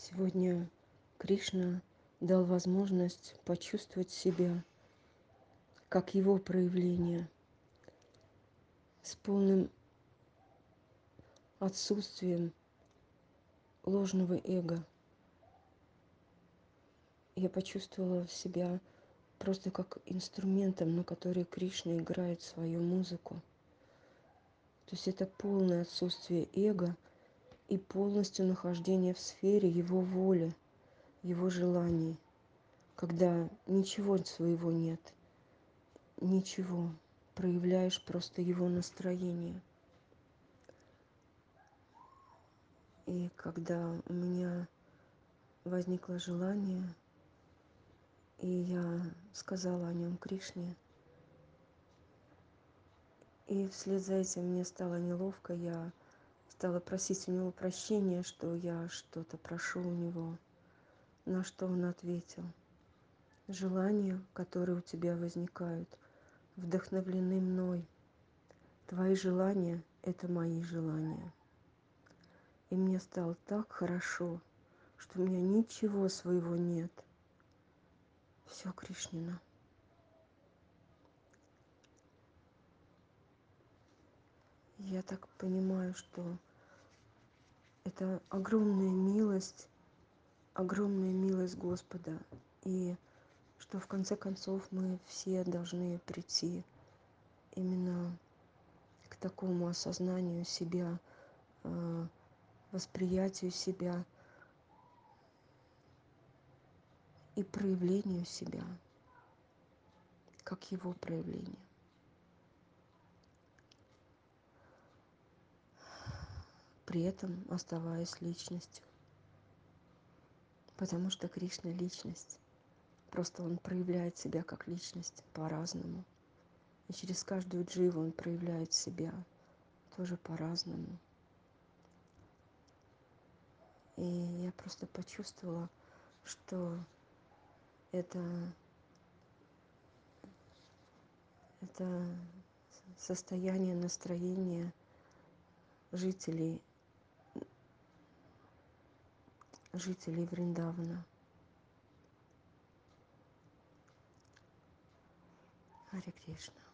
Сегодня Кришна дал возможность почувствовать себя как его проявление, с полным отсутствием ложного эго. Я почувствовала себя просто как инструментом, на который Кришна играет свою музыку. То есть это полное отсутствие эго и полностью нахождение в сфере его воли, его желаний, когда ничего своего нет, ничего, проявляешь просто его настроение. И когда у меня возникло желание, и я сказала о нем Кришне, и вслед за этим мне стало неловко, я стала просить у него прощения, что я что-то прошу у него, на что он ответил: желания, которые у тебя возникают, вдохновлены мной. Твои желания – это мои желания. И мне стало так хорошо, что у меня ничего своего нет. Все Кришнина. Я так понимаю, что это огромная милость Господа. И что в конце концов мы все должны прийти именно к такому осознанию себя, восприятию себя и проявлению себя, как его проявление. При этом оставаясь личностью. Потому что Кришна — личность. Просто он проявляет себя как личность по-разному. И через каждую дживу он проявляет себя тоже по-разному. И я просто почувствовала, что это состояние, настроение жителей Вриндавана. Харе Кришна.